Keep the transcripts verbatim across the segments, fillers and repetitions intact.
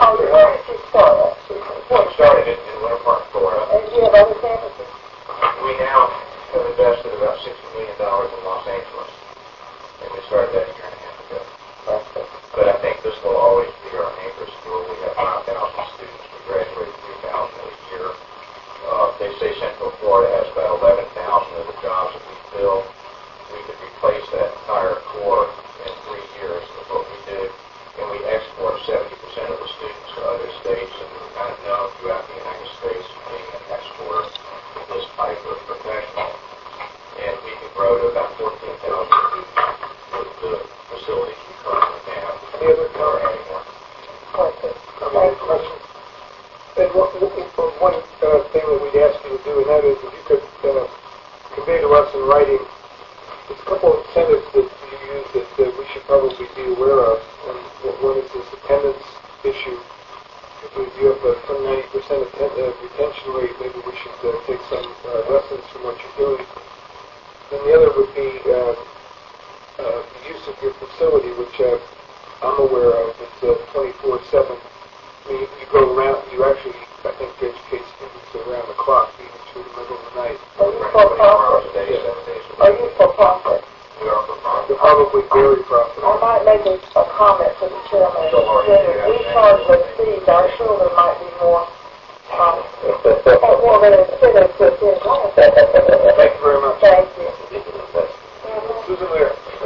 Oh, where did you start at? We started in, in Winter Park, Florida. And do you have other campuses? We now have invested about sixty million dollars in Los Angeles, and we started that a year and a half ago. Okay. But I think this will always be our anchor school. We have five thousand students. We graduate three thousand a year. Uh, they say Central Florida has about eleven thousand of the jobs that we fill. We could replace that entire core in three years with what we do. And we export seventy percent of the students to other states, and we're kind of known throughout the United States as being an exporter of this type of professional. And we can grow to about fourteen thousand with the facilities we currently have. Any other comments? Okay. Any questions? And what, one uh, thing that we'd ask you to do, and that is if you could uh, convey to us in writing, there's a couple of incentives that you use that uh, we should probably be aware of. And one is this attendance issue. If you have a ninety percent atten- uh, retention rate, maybe we should uh, take some uh, lessons from what you're doing. And the other would be uh, uh, the use of your facility, which uh, I'm aware of. It's uh, twenty-four seven. I mean, you go around, you actually, I think, educate students around the clock, even through the middle of the night. Are you for profit? Are you for profit? We are for profit. They're probably very I profitable. might make a, a comment to the chairman. Sure, That yeah, if we yeah. charge the fees, our children might be more, um, more of an incentive to attend class. Thank you very much. Thank you. Susan Lear.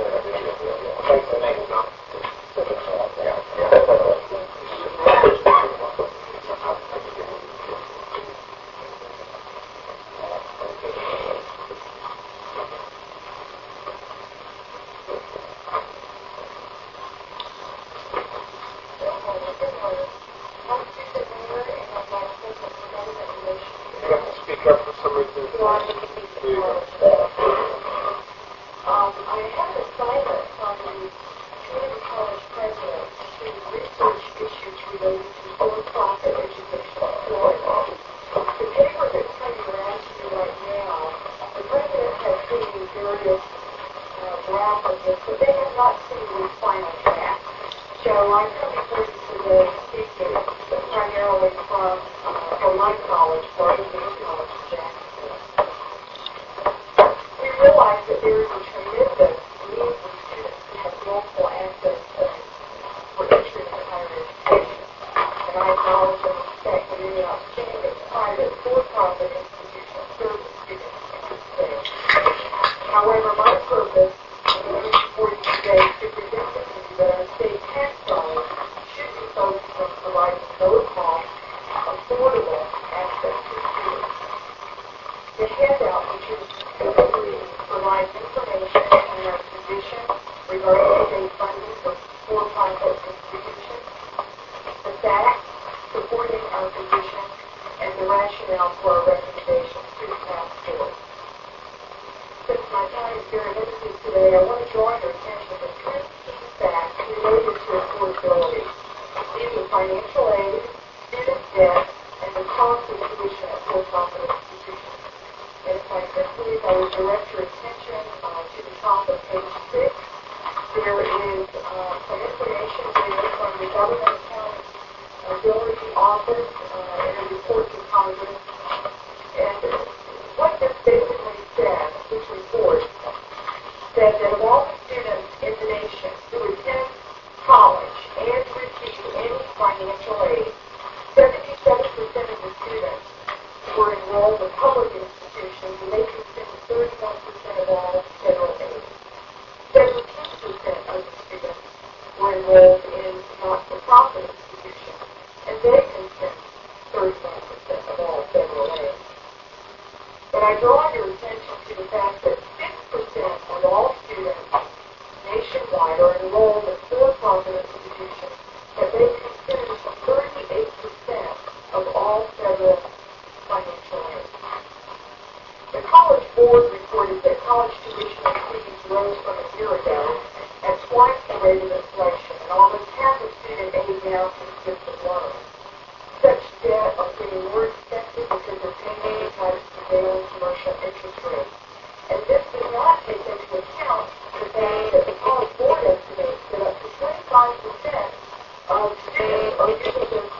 You have to speak up for some reason. There you go. Um, I have an assignment from the community college president to research issues related to for-profit education in Florida. The paper that's coming around to you right now, the president has seen various uh, drafts of this, but they have not seen the final draft. So I'm coming forward today speaking primarily from uh, from my college, Florida Community College in Jacksonville. We realize that there is a tremendous need for students to have multiple access points for entry into higher education. And I acknowledge and respect that any outstanding private for-profit institution serve the students in this state. However, my purpose is for you today to present to you that our state tax dollars should be focused on providing low-cost, affordable access to students. The handout, which is provides information on our position regarding state funding for for-profit institutions, the facts supporting our position, and the rationale for our recommendation to the task force. Since my time is very limited today, I want to draw your attention to three key facts related to affordability. These are financial aid, student debt, and the cost of tuition at for-profit institutions. And if I could please, I would direct your attention uh, to the top of page six. There is uh, some information there from the Government Accountability Office uh, in a report to Congress. And what this basically says, this report, says that of all the students in the nation who attend college and receive any financial aid, seventy-seven percent of the students were enrolled in public institutions, and they consumed thirty-one percent of all federal aid. seventeen percent of the students were enrolled in not-for-profit institutions, and they consumed thirty-one percent of all federal aid. But I draw your attention to the fact that six percent of all students nationwide are enrolled in for-profit institutions, but they consume thirty-eight percent of all federal financial aid. The College Board reported that college tuition and fees rose from a year ago at twice the rate of inflation, and almost half of student aid now consists of loans. Such debt are getting more expensive because of payment types of prevailing commercial interest rates. And this does not take into account the fact that the College Board estimates that up to twenty-five percent of students are using their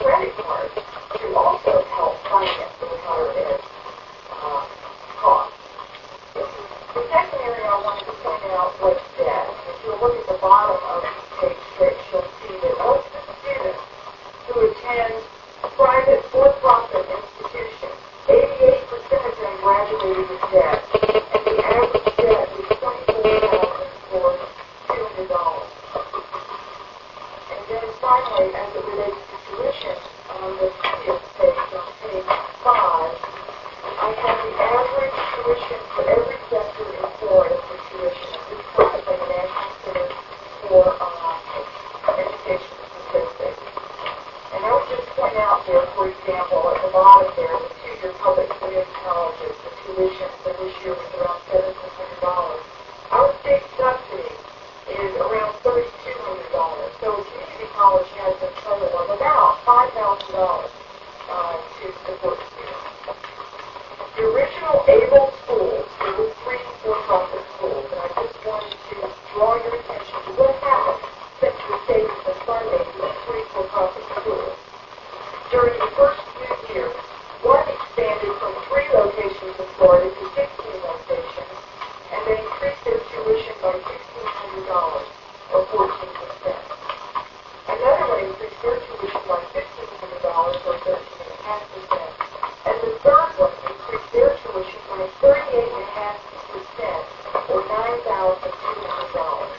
point out there, for example, at the bottom there, the two-year public community colleges, the tuition for this year was around seventeen hundred dollars. Our state subsidy is around thirty-two hundred dollars. So a community college has a total of about five thousand dollars uh, to support students. The original ABLE schools, there were three for-profit schools, and I just wanted to draw your attention to what happened since the state has been funding these three for-profit schools. During the first few years, one expanded from three locations in Florida to sixteen locations, and they increased their tuition by sixteen hundred dollars, or fourteen percent. Another one increased their tuition by fifteen hundred dollars, or thirteen point five percent. And the third one increased their tuition by thirty-eight point five percent, or nine thousand two hundred dollars.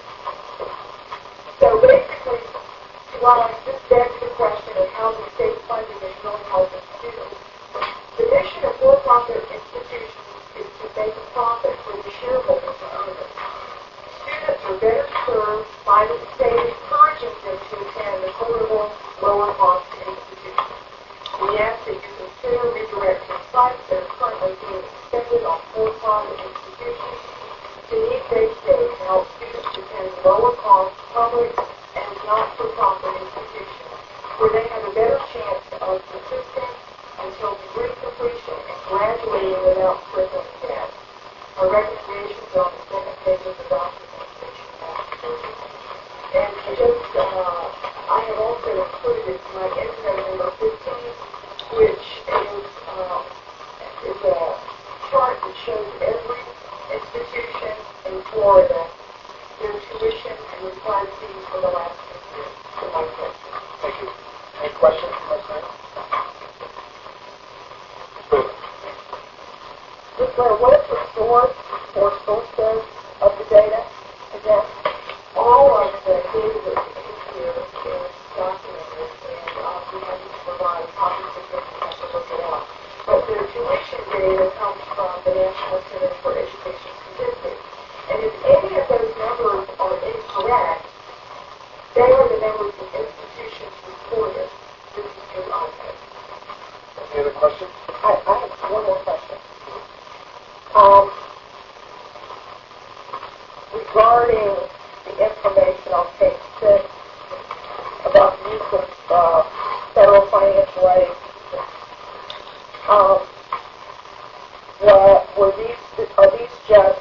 So basically, while I just begs the question of how the state funding is really helping students, the mission of for-profit institutions is to make a profit for the shareholders and owners. Students are better served by the state encouraging them to attend affordable, lower-cost institutions. We ask that you consider redirecting funds that are currently being expended on for-profit institutions to need-based aid to help students attend lower-cost public and not-for-profit institutions where they have a better chance of persistence until degree completion and graduating without crippling debt. Our recommendations are on the second page of the documentation. And just, uh, I have also included my incident number fifteen, which is, uh, is a chart that shows every institution in Florida, their tuition and required fees for the last few years. So my question. Thank you. Any questions from us now? Good. Miz Blair, what is the source or sources of the data? Again, all of the data that we use here is documented, and uh, we have to provide copies of this and have to look it up. But the tuition data comes from the National Center for Education Statistics. And if any of those numbers are incorrect, they are the numbers of institutions reported. This is through I P E D. Any other questions? I, I have one more question. Um, regarding the information on page six about the use of uh, federal financial aid, um, were, were these, are these just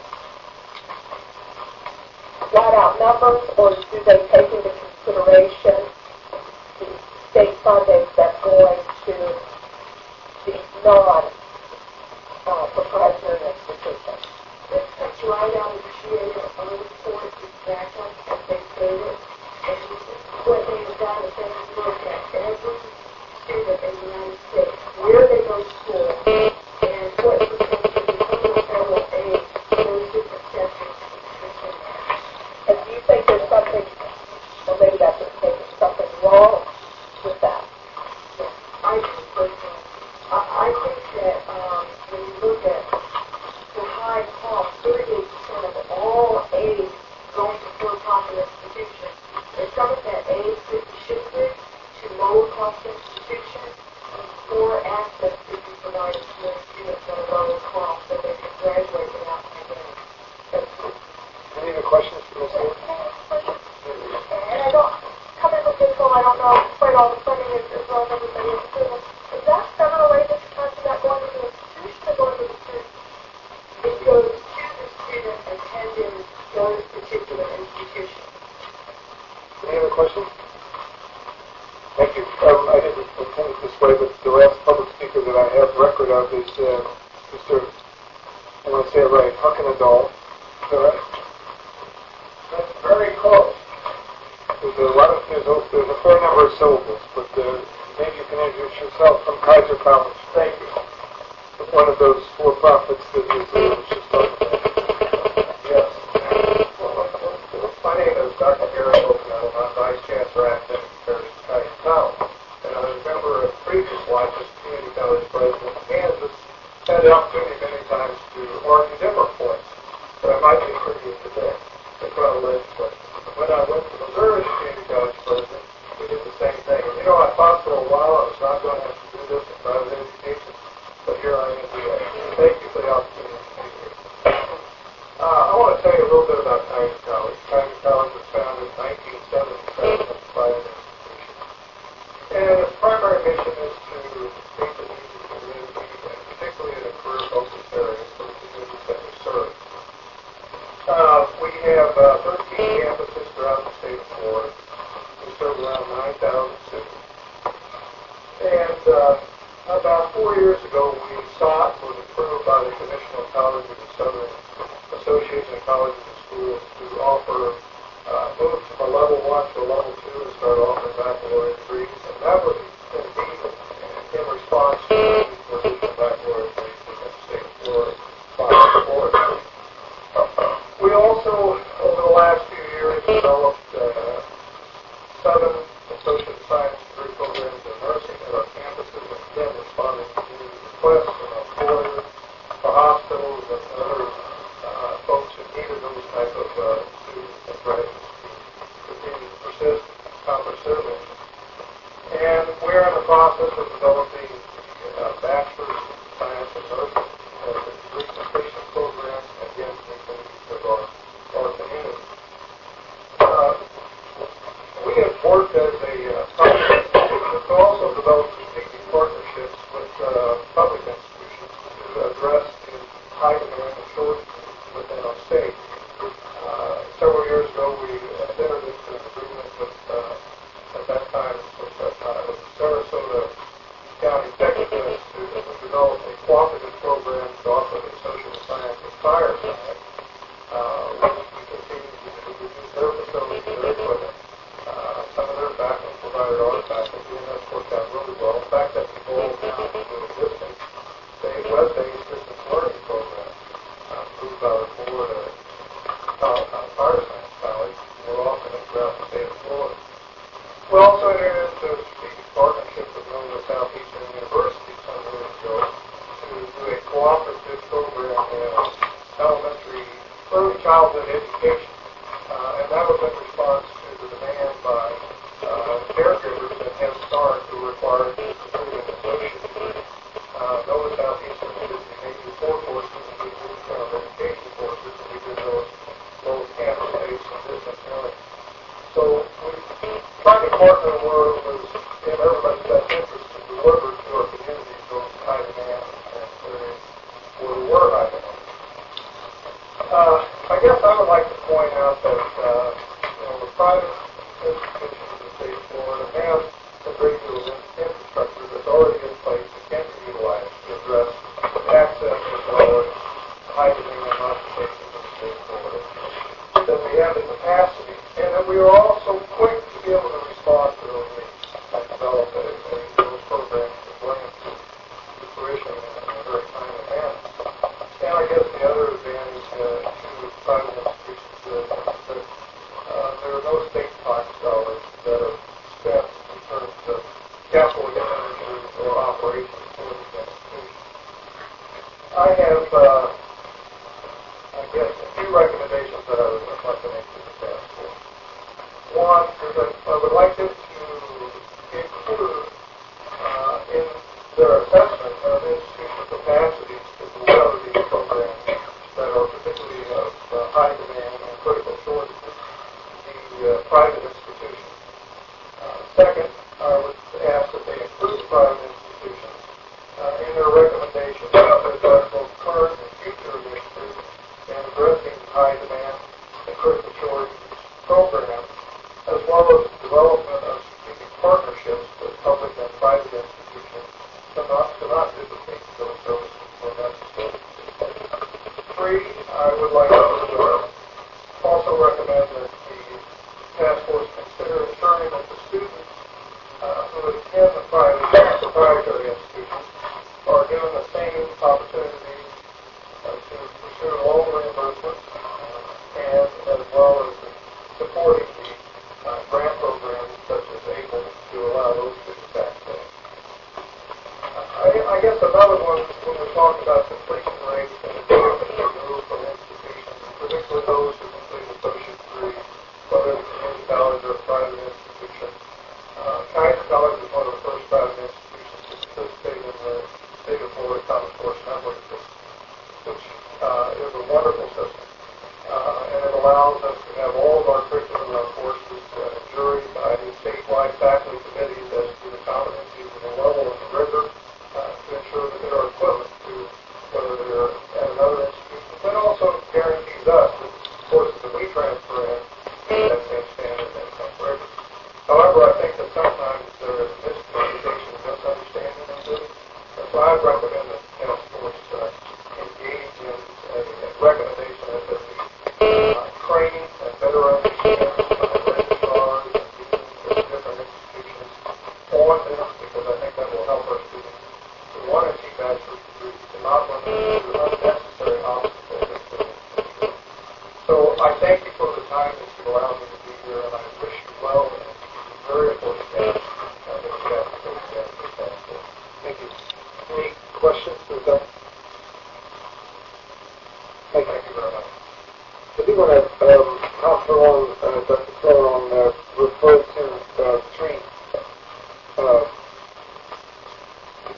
flat-out numbers, or do they take into consideration the state funding that's going to the non-proprietary uh, institutions? This comes right out of the G A O report exactly as they stated. And what they have done is they have looked at every student in the United States, where they go to school, and what percentage of the total federal aid those different sectors consume. And do you think there's something, or maybe that's just maybe something wrong with that? Yes, I do personally. I, I think that um, when you look at the high cost, thirty-eight percent of all aid going to for-profit institutions, and some of that aid could be shifted to lower-cost institutions for access to be provided to those students at a lower cost so they can graduate without pandemic. That's Any other questions for Miz Moore? And I don't, coming with this goal, I don't know quite all the funding is as well as everybody else is. Is that federal aid that you're talking about going to the institution or going to the student? It goes to the student attending those particular institutions. Any other questions? Thank you. Um, I didn't intend it this way, but the last public speaker that I have record of is uh, Mister I want to say it right, Huckenadal. Is that right? That's very close. There's a lot of, there's a, there's a fair number of syllables, but uh, maybe you can introduce yourself from Kaiser College. Thank you. One of those for-profits that is uh, just talking about. Yes. My name is Doctor Gary Oaknell. I'm Vice Chancellor Academic Affairs at Kaiser College. And I'm a member of previous life as Community College President of Kansas. Had the opportunity many times to argue different points, but I might be for you today. That's what I live with. When I went to Missouri as Community College President, we did the same thing. And you know, I thought for a while I was not And uh, about four years ago, we sought, was approved by the Commission on Colleges and Southern Association of Colleges and Schools to offer, uh, move from a level one to a level two and start offering baccalaureate degrees. And that was indeed in response to the need for additional baccalaureate degrees within the state of Florida, by Florida. We also, over the last few years, developed uh, seven associate science degree programs in nursing at our campuses, and again, responding to requests from employers, the hospitals, and other uh, folks who needed those type of uh, students and graduates to continue to persist, accomplish their mission. And we're in the process of developing the uh, bachelor's in science and nursing as a degree completion program, again, meet the needs of our, our community. Uh, we have worked as a uh, private institution to also develop strategic partnerships with uh, public institutions to address the high demand and shortages within our state. Uh, several years ago, we entered into an agreement with, uh, at that time, with, uh, with Sarasota County Executives to develop a cooperative program to offer the social sciences fireside. Uh, we continue to use their facilities, their equipment. Uh, some of their faculty provided our faculty, and that's worked out really well. In fact, that's evolved now into an existing state web-based distance learning program uh, approved by the Florida uh, Fire Science College. We're offering it throughout the state of Florida. We also entered into a strategic partnership with Illinois Southeastern University some years ago to do a cooperative program in elementary, early childhood education. Uh, and that was in response to the demand by uh, caregivers at Head Start who required to complete an associate degree. Uh, Nova Southeastern did the major four courses, and we did the kind of education courses, and we did those both campus-based and distance learning. So we tried to partner where it was in everybody's best interest to deliver to our communities those high demand and areas where we were high demand. Uh, I guess I would like to point out that uh, you know, the private institutions in the state of Florida have a great deal of infrastructure that's already in place that can be utilized to address access as well as high demand occupations in the state of Florida. That we have the capacity, and that we are also quick to be able to respond to those needs and develop a, a, those programs and bring them to, to fruition in a, in a very timely manner. And I guess the other advantage uh, to private institutions is that uh, there are no state tax dollars that are spent in terms of capital expenditures or operations for these institutions. I have, uh, I guess, a few recommendations that I would like to make to the task force. One is that I would like them to include uh, in their assessment of institutional capacities to deliver these programs that are particularly of uh, high demand and critical shortages, the uh, private institutions. Uh, second, I would ask that they include private institutions uh, in their recommendations to address both current and future initiatives in addressing high demand and critical shortages programs, as well as the development of strategic partnerships with public and private institutions to not, to not duplicate those services where necessary. Three, I would like to uh, also recommend that the task force consider ensuring that the students uh, who attend the private proprietary institutions are given the same opportunities uh, to pursue loan reimbursements uh, and as well as supporting the uh, grant programs such as ABLE to allow those students access. I, I guess another one, when we talk about completion rates and the benefits that move from institutions, particularly those who complete associate degrees, whether it's a community college or a private institution. Uh, Kaiser College is one of the first private institutions to participate in the State of Florida Common Course Network system, which uh, is a wonderful system. Uh, and it allows us to have all of our curriculum and our courses uh, juried by statewide faculty committees as to the competencies and the level and the rigor uh, to ensure that they are equivalent to whether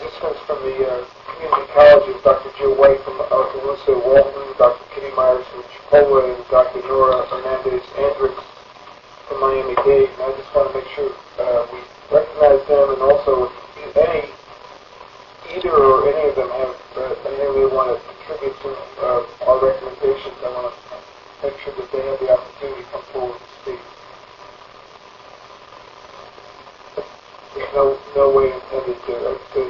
participants from the uh, community colleges, Doctor Jill White from Okaloosa Walton, Doctor Kitty Myers from Chipola, and Doctor Nora Hernandez Andrix from Miami-Dade. And I just want to make sure uh, we recognize them, and also if any, either or any of them have uh, anything they want to contribute to uh, our recommendations, I want to make sure that they have the opportunity to come forward and speak. There's no, no way intended to, uh, to,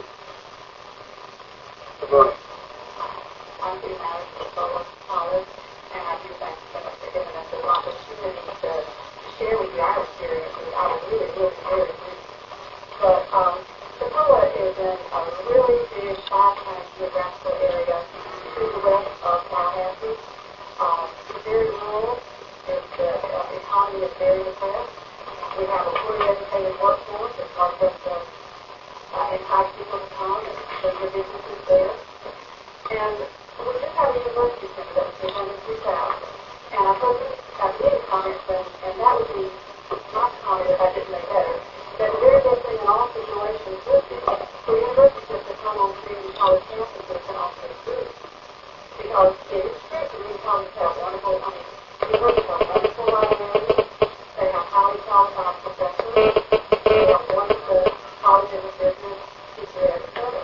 to vote. I'm the manager of Bowen College, and I do thank you so much for giving us the opportunity to share with you our experiences. I was really, really, really brief. But um, Chipola is in a really big five-time geographical area to the west of Tallahassee. Um, it's very rural. It's, the uh, economy is very depressed. We have a fully educated workforce. It's not just uh, uh, entice people to come and bring their businesses there. And we just have a university center that was three hundred three thousand. And I heard I made a comment, and, and that would be my comment if I didn't make better, that the very best thing in all situations would be for universities to come on community college campuses and offer food. Because it is true, community colleges have wonderful, I mean, universities have wonderful librarians, they have highly qualified professors, they have wonderful colleges of business, teachers, et cetera.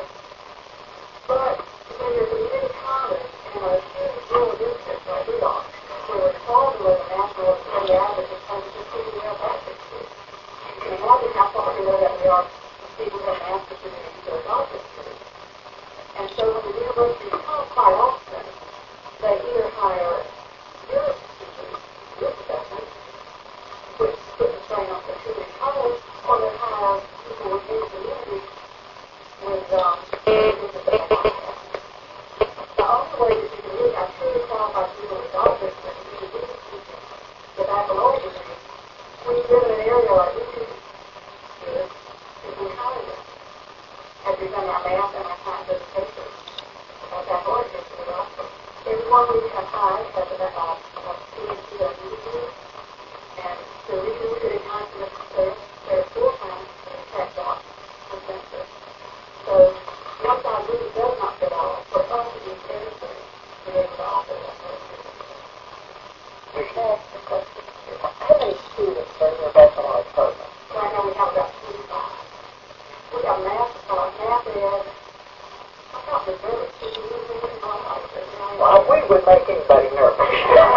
But when you're a community college in a huge rural district like we are, where we're far below the national or the average in terms of just getting their basic food, you can imagine how far below that we are to people who have master's degrees or doctorate degrees. And so when the universities come quite often, they either hire your teachers, your professors, which put the strain on the community college, or they hire people within the community with um, businesses that they might have. The only way that you can really have truly qualified people with doctorates and you can do teaching the baccalaureate degree, when you live in an area like we do, is in Hollywood. As we've done our math and our science education, our baccalaureate degree with us, everyone we have hired has a uh, PhD or D degree, and the reason we did it kind of they're, they're full-time in the tech job for census. So one side really does not fit all. For us to do everything, to be able to offer that sort of thing. Thank you. That's the question. How many students are in your baccalaureate program? Right now we have about twenty-five. We have math, uh, math ed. I thought the very two years we didn't know how to do it. Well, we would make anybody nervous.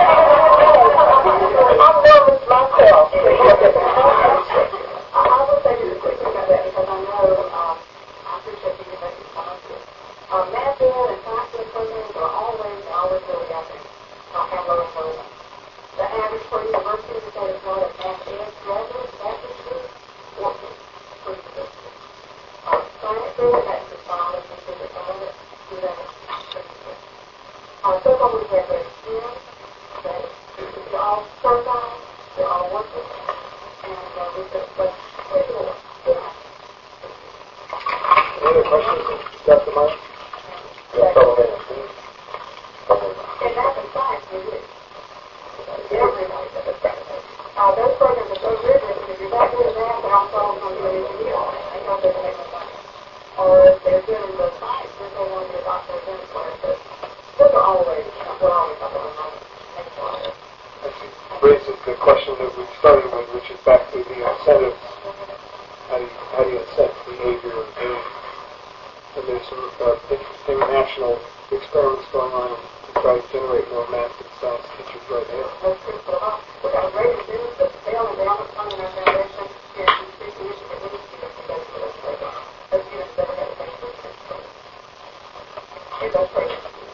I'm nervous myself. I I will say just a quick thing about that because I know um, I appreciate you giving me some of this. Uh, math ed and science ed programs are always, always really, I think, uh, have low enrollment. The average per university today is not a math ed graduate, bachelor's degree, fourteen per university. Uh, science ed, that's just five, and physics, all of it, eleven per university. Uh, so far we have their STEM, that they're all certified, they're all working, and uh, we just, but pretty well, yeah. Any other questions, Doctor Myers? Yes, go ahead. And that's in science, we do. Everybody does it. Uh, those programs are so rigorous, if you're that good at math, they're also going to be an engineer. They know they're going to make money. Or if they're good in the science, they're going to want to be a doctor of chemistry. So those are always, we're always up on the money. That raises the question that we started with, which is back to the incentives. How do you, how do you incent behavior and doing? And there's some uh, interesting national experiments going on to try to generate more math and science teachers right now. That's true. So uh, we got a great students that fail and they haven't funded our foundation here in the city of Michigan. We need students to go to those programs. Those students never had a place to go. It does great.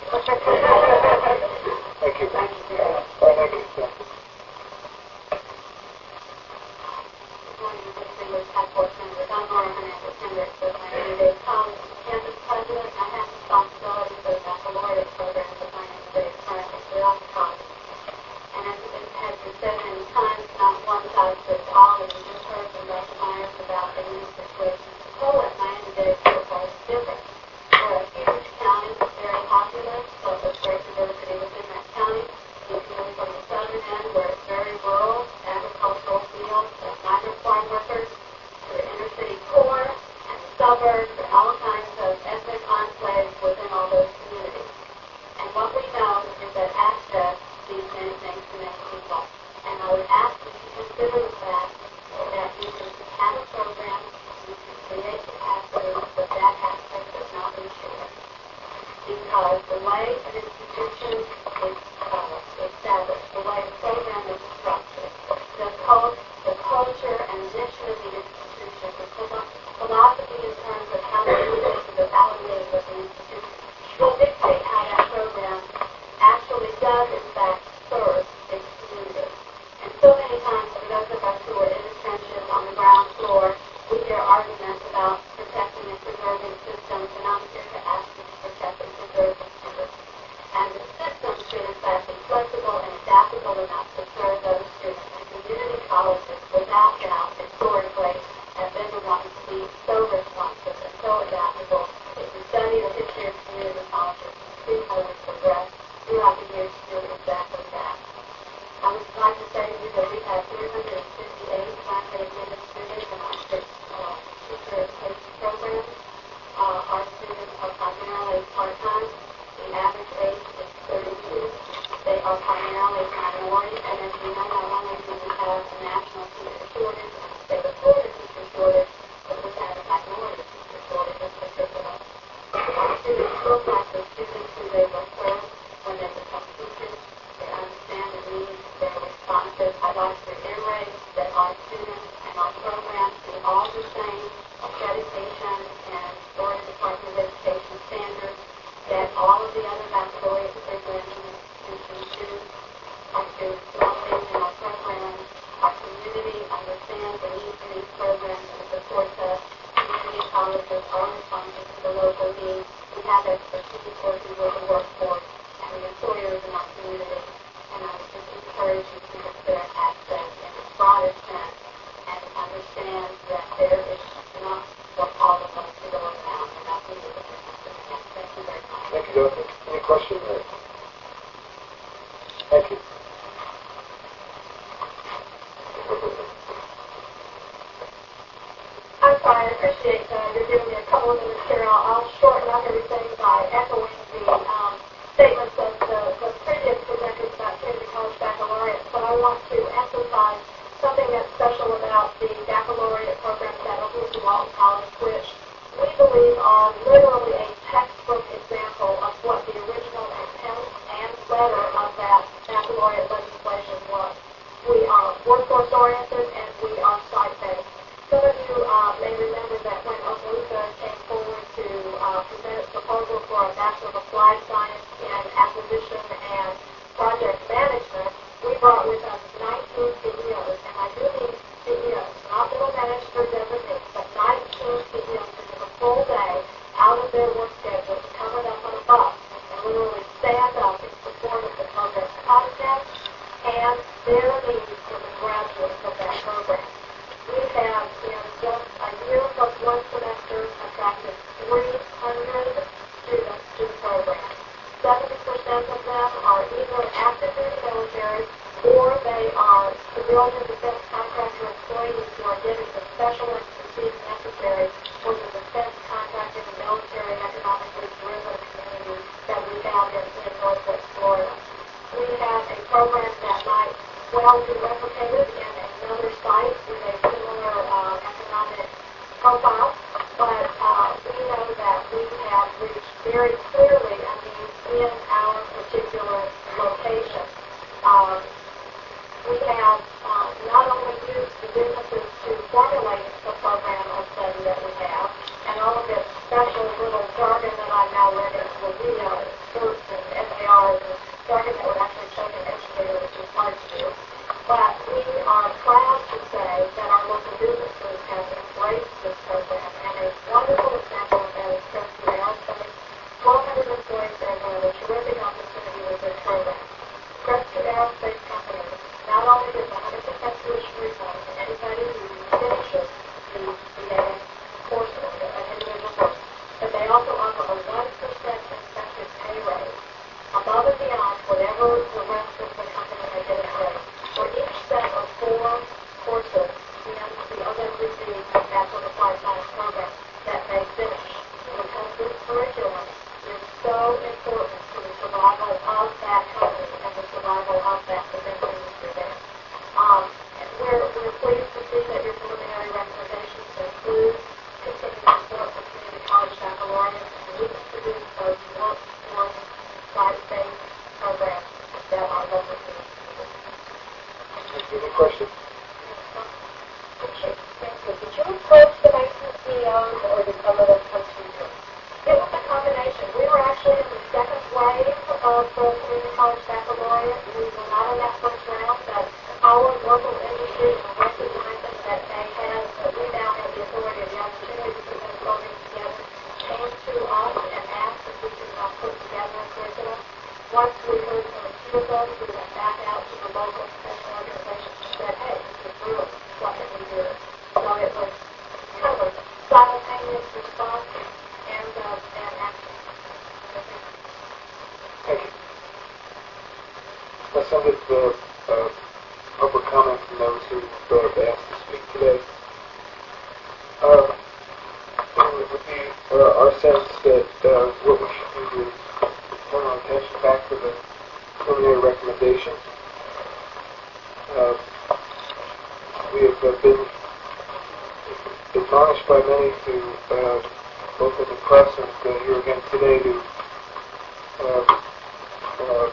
Thank you. Thank you. Oh, thank you. Yeah. I'm Laura Hernandez Hendricks with Miami-Dade College campus president. I have responsibility for the baccalaureate program at Miami-Dade currently throughout the college. And as it has been said many times, not one size fits all, and we just heard from Doctor Myers about the unique situation. So at Miami-Dade, football is different. We're a huge county, very populous, but with great diversity within that county. You can move from the southern end, where it's very rural, agricultural fields, and migrant farm workers, to the inner city core, and the suburbs, and all kinds of believe that that aspect has not been shared. Because the way an institution is uh, established, the way the program is structured, the, cult, the culture and mission of the institution, the philo- philosophy in terms of how to do things, the values of the institution, will dictate how that program actually does, in fact, serve its community. And so many times, for those of us who are in the trenches on the ground floor, we hear arguments about protecting and preserving systems, and I'm here to ask you to protect and preserve the students. And the system should, in fact, be flexible and adaptable enough to serve those students. And community colleges, without doubt, historically, have been the ones to be so responsive and so adaptable. If you study the history of community colleges, you see how we progress throughout the years to do exactly that. I would like to say to you that we have three hundred fifty-eight faculty administrators in our six uh, teacher education programs. Uh, our students are primarily part-time. The average age is thirty-two. They are primarily minorities, and as you know, not only do we have a national teacher shortage and a state of Florida teacher shortage, but we have a minority teacher shortage in particular. Our students look like the students who they will serve when they become teachers. They understand the needs, they're responsive. I'd like to reiterate that our students and our programs do all the same accreditation and Florida Department of Education standards that all of the other baccalaureate programs and institutions do. Our students love being in our programs. Our community understands the needs of these programs and supports us. Community colleges are responsive to the local needs. We have expertise working with the workforce and the employers in our community. And I would just encourage you to consider access in its broadest sense and understand that there is enough for all of us to go around, and I think it's a Thank you very much. Thank you, Dorothy. Any questions? Thank you. I'm sorry, I appreciate uh, you're giving me a couple of minutes here. I'll, I'll shorten up everything by echoing the um, statements of the, the previous presenters about community college baccalaureates, but I want to emphasize something that's special about the baccalaureate programs at Oklahoma Walton College, which we believe are literally a textbook example of what the original intent and letter of that baccalaureate legislation was. We are workforce-oriented and we are site-based. Some of you uh, may remember that when Okaloosa came forward to uh, present its proposal for a Bachelor of Applied Science in Acquisition and Project Management, we brought with us nineteen C E Os, and I do mean C E Os, not middle management designates, but nineteen C E Os who took a full day out of their work schedule to come up on a bus and literally stand up in support of the program's content and their needs for the graduates of that program. We have, in just a year plus one semester, attracted three hundred students to the program. seventy percent of them are either active in the military or they are civilian defense contractor employees who are getting the special expertise necessary for the defense contracting and military economically driven community that we have in, in Northwest Florida. We have a program that might well be replicated in another site with a similar uh, economic profile, but uh, we know that we have reached very clearly a need in our particular location. Um, we have uh, not only used the businesses to formulate the program of study that we have, and all of this special little jargon that I'm now learning will be uh, certs and S A Rs and jargon that would actually take an educator, which is hard to do. But we are proud to say that our local businesses have embraced this program, and a wonderful example of that is Crestview Aerospace. twelve hundred employees there have a terrific opportunity with this program. Crestview Aerospace Company not only gets one hundred percent tuition refund to anybody who finishes the B A portion of an individual course, but they also offer a one percent incentive pay raise above and beyond whatever the rest of the company may get in raise. For each set of four courses in the O W C Bachelor of Applied Science program that they finish, because this curriculum is so important to the survival of that company and the survival of that defense industry there. Um, we're, we're pleased to see that your preliminary recommendations include continuing support for send it to uh, public comment from those who uh, asked to speak today. Uh, it would be uh, our sense that uh, what we should do is turn our attention back to the preliminary recommendations. Uh, we have uh, been admonished by many to, uh, both in the press and uh, here again today, to uh, uh,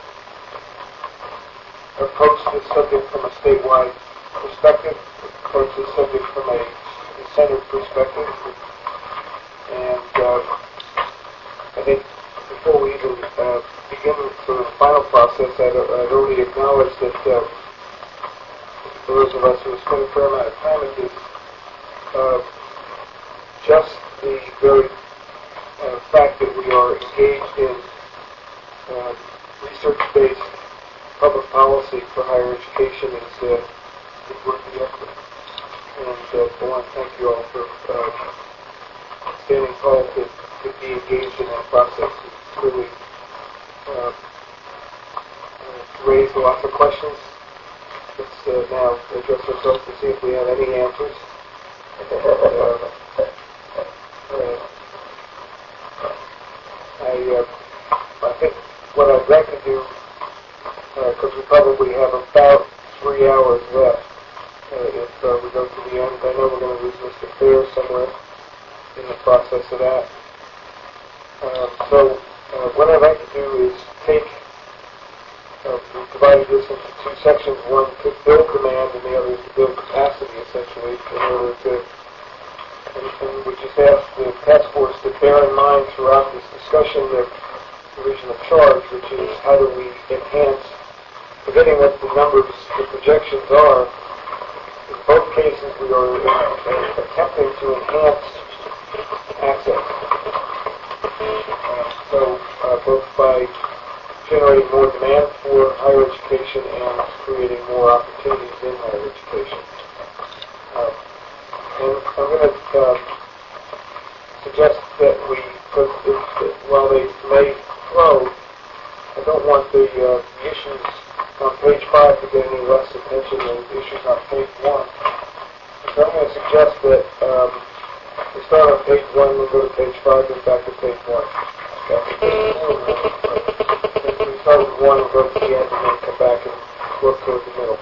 approach this subject from a statewide perspective, approach this subject from a centered perspective. And uh, I think before we even uh, begin sort of the final process, I'd, I'd already acknowledged that uh, for those of us who have spent a fair amount of time at this, uh, just the very uh, fact that we are engaged in uh, research-based public policy for higher education is, uh, is worth the effort. And uh, I want to thank you all for uh, standing tall to, to be engaged in that process. It's really uh, uh, raised lots of questions. Let's uh, now address ourselves to see if we have any answers. Uh, uh, I, uh, I think what I'd like to do, because uh, we probably have about three hours left uh, if uh, we go to the end. I know we're going to lose Mister Fair somewhere in the process of that. Uh, so uh, what I'd like to do is take, uh, we divided this into two sections, one to build demand and the other to build capacity, essentially, in order to, and, and we just ask the task force to bear in mind throughout this discussion the division of charge, which is how do we enhance, forgetting what the numbers, the projections are. In both cases, we are uh, attempting to enhance access. Uh, so, uh, both by generating more demand for higher education and creating more opportunities in higher education. Uh, and I'm going to uh, suggest that we, because while they may flow, I don't want the, uh, the issues on page five to get any less attention than the issues on page one. So I'm going to suggest that um, we start on page one, we'll go to page five, and back to page one. Back to page four, and we start with one and go to the end, and then come back and work toward the middle.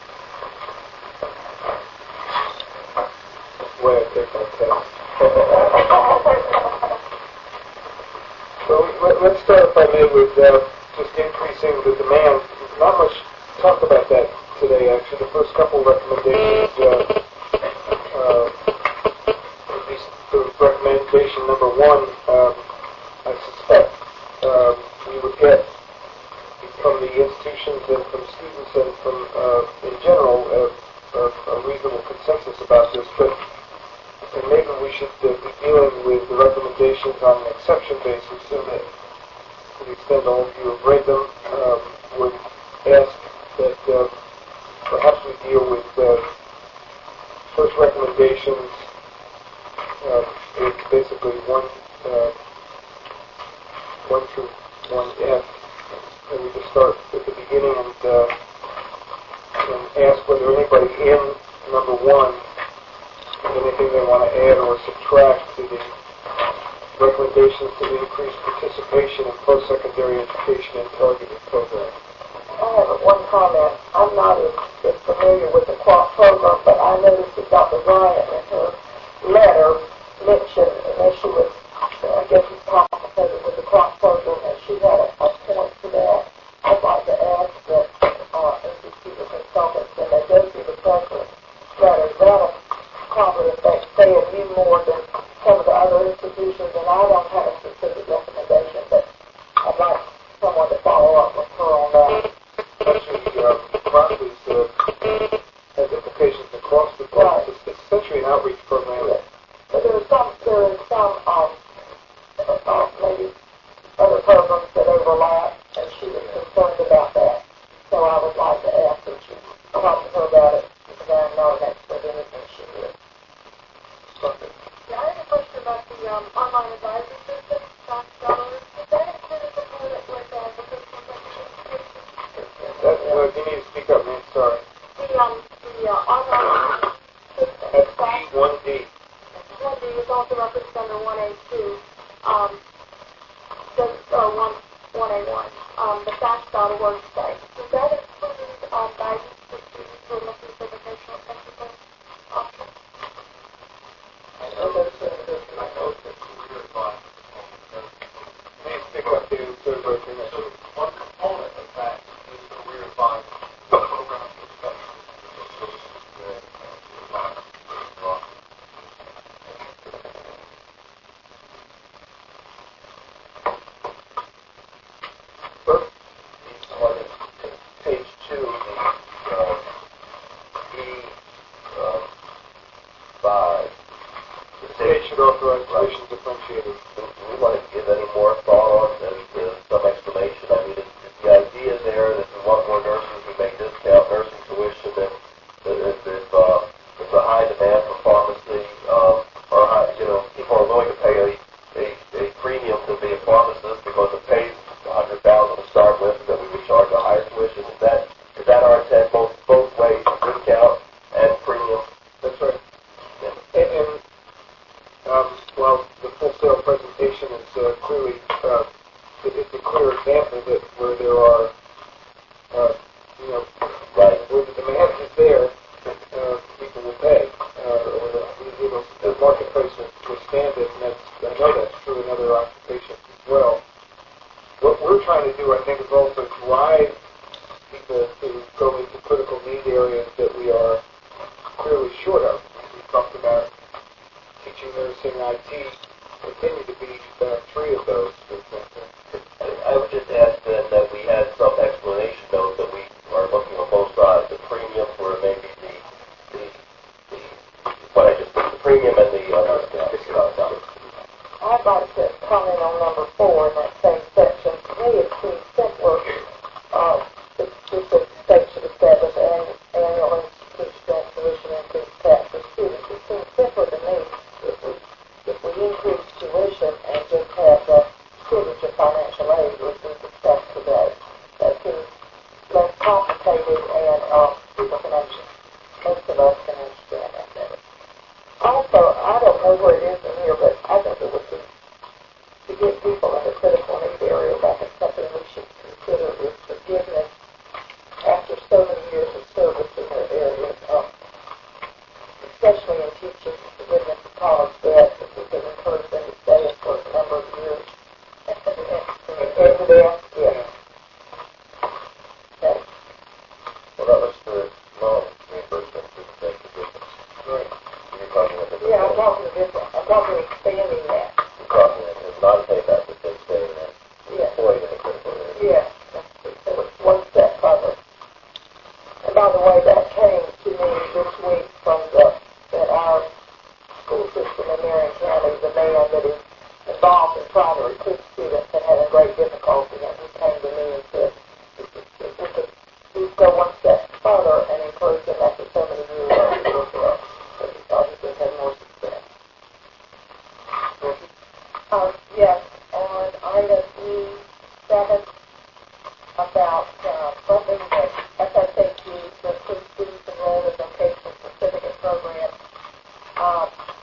That's the way I take my test. So let, let's start, if I may, with uh, just increasing the demand. Not much talk about that today, actually. The first couple recommendations, uh, uh, at least the recommendation number one, um, I suspect um, we would get from the institutions and from students and from, uh, in general, uh, a, a reasonable consensus about this, but and maybe we should uh, be dealing with the recommendations on an exception basis, and that to the extent all of you have read them, um, would ask that uh, perhaps we deal with uh, first recommendations, uh, with basically one, uh, one through one F, and we just start at the beginning and, uh, and ask whether anybody in number one has anything they want to add or subtract to the recommendations to increase participation in post-secondary education and targeted programs. I have one comment. I'm not as, as familiar with the CROP program, but I noticed that Doctor Bryant in her letter mentioned, and as she was, I guess, was complicated with the CROP program, and she had a, a point to that. I'd like to ask that uh, N C C, the consultants, when they go through the program, letters, that'll probably affect K M U more than some of the other institutions, and I don't have a specific recommendation, but I'd like someone to follow up with her on that. Actually, uh, CROP is, uh, has implications across the board. Right. It's, it's essentially an outreach program. Yes. But there are some, there is some, um, uh, maybe other programs that overlap, and she was concerned about that. So I would like to ask that you talk to her about it, because I'm not an expert in anything she did. Okay. Yeah, I have a question about the um, online advisory system, dollars. Is that included the part that was uh, the You need to speak up, man, sorry. The, um, the, uh, online system, it's D one D. one D is also referenced under one A two, um, the, uh, one, one A one, um, the facts dot org site. Does that include, um, guidance for students who are looking for vocational technical options? I know that, uh, there's, I know that career advice. Please speak up to the right thing. So one component of that is career advice programs for specialists. First, On page two, uh, E, uh, five. The state state should authorize tuition differentiated. we want to give any more thought on and uh, some explanation. I mean, it's, it's the idea there that we want more nurses, we make discount nursing tuition, and that if, if uh, there's a high demand for pharmacy, um, or high, you know, people are willing to pay a, a, a premium to be a pharmacist because it pays a hundred thousand to start with, that we would charge a higher tuition. Is that is that our intent, both both ways, discount and premium? That's right. Yeah. And, and um, well, the full sale presentation is uh, clearly, uh, it- it's a clear example that where there are, uh, you know, Right. where the demand is there, uh, people will pay, uh, or the, you know, the marketplace will withstand it, and that's, I know that's true in other occupations as well. What we're trying to do, I think, is also drive people to go into critical need areas that we are clearly short of. We talked about teaching, nursing, I T, continue to be uh, three of those, for example. I I would just ask then that we had some explanation, though, that we are looking on both sides, the premium for maybe the, the, the, what I just said, the premium and the, uh, discount. I'd like to comment on number four in that same section. To me, it seems simpler, uh, if if the state should establish an annual institutional tuition increase cap for students. It seems simpler to me if we, if we increase tuition and just have the privilege of financial aid, which we discussed today. That seems less complicated and, uh, people can understand, most of us can understand that better. Also, I don't know where it is in here, but I think it would be, to get people in the critical need area, I think something we should consider is forgiveness after so many years of service in their area, um, especially in teaching, forgiveness of college debt, if we could encourage them to stay in for a number of years. And, and, and, and then, yeah. Okay. Well, that was the loan reimbursement for the state forgiveness. Right. You're talking about the. Yeah, I'm talking different, I'm talking expanding that. You're talking about the non-pay method, they say, that Yeah. employed in a critical area. Yeah, it was one step further. And by the way, that came to me this week from the, that our school system in Marion County, the man that is involved in trying to recruit students and having great difficulty, and he came to me and said, if we if we could please go one step further and encourage them after so many years to work for us, because he thought he could have more success. Uh, yes, on item E seven, about uh, funding that F S A Q to include students enrolled in vocational certificate programs. Um,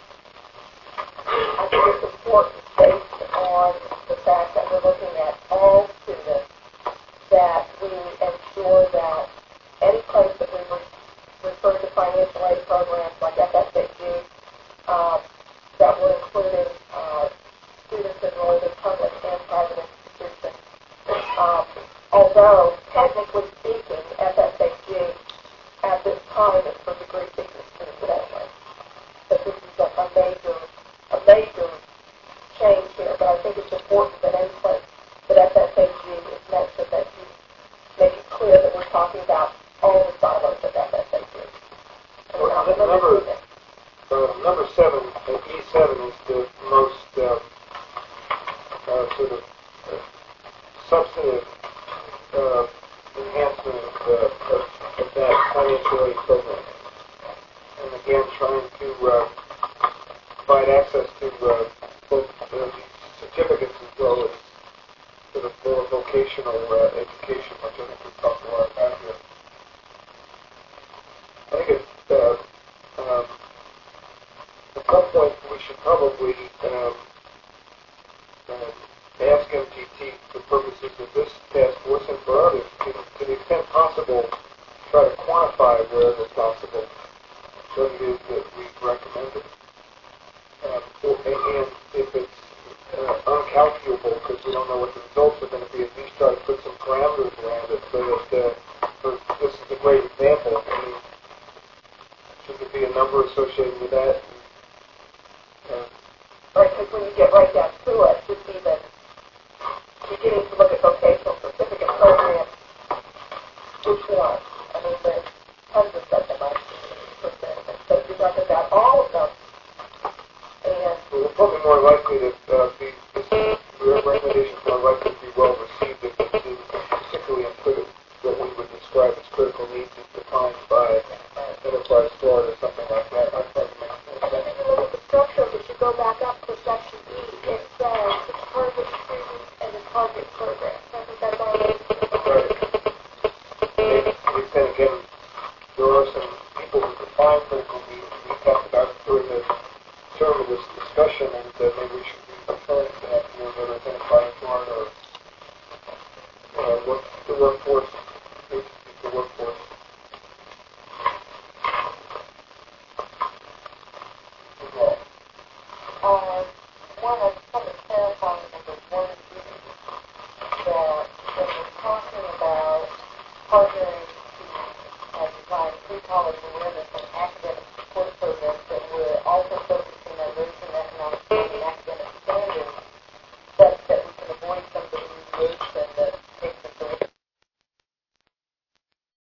I think it's important based on the fact that we're looking at all students that we ensure that any place that we re- refer to financial aid programs like F S A Q, um, that we're including uh, students enrolled in public and private institutions. Um, although, technically speaking, F S A Q at this time is for degree seeking students only. But this is a, a major, a major change here. But I think it's important that any place that F S A Q is mentioned, that you make it clear that we're talking about all the silos of F S A Q. And we're not Well, limiting number- it. Uh, number seven, uh, E seven is the most uh, uh, sort of uh, substantive uh, enhancement of, uh, of, of that financial aid program. And again, trying to uh, provide access to uh, both uh, certificates as well as sort of more vocational uh, education, which I think we've talked a lot about here. don't know what the results are going to be, at least try to put some parameters around it so that, uh, for, this is a great example. I mean, should there be a number associated with that? Uh, Right, because when you get right down to it, just even beginning to look at vocational certificate programs, which one? I mean, there's tons of stuff that might be percent. And so you're talking about all of them. And well, we're probably more likely to uh, be, your recommendations are more likely to be well received if the students particularly include what we would describe as critical needs as defined by Enterprise Florida or something like that. I thought it makes more And then sense. if you look at the structure of it, you go back up to section E, it says the target students and the target program. So I think that's all it is. Right. And then again, there are some people who define critical needs we talked about during the term of this discussion, and uh, maybe we should be referring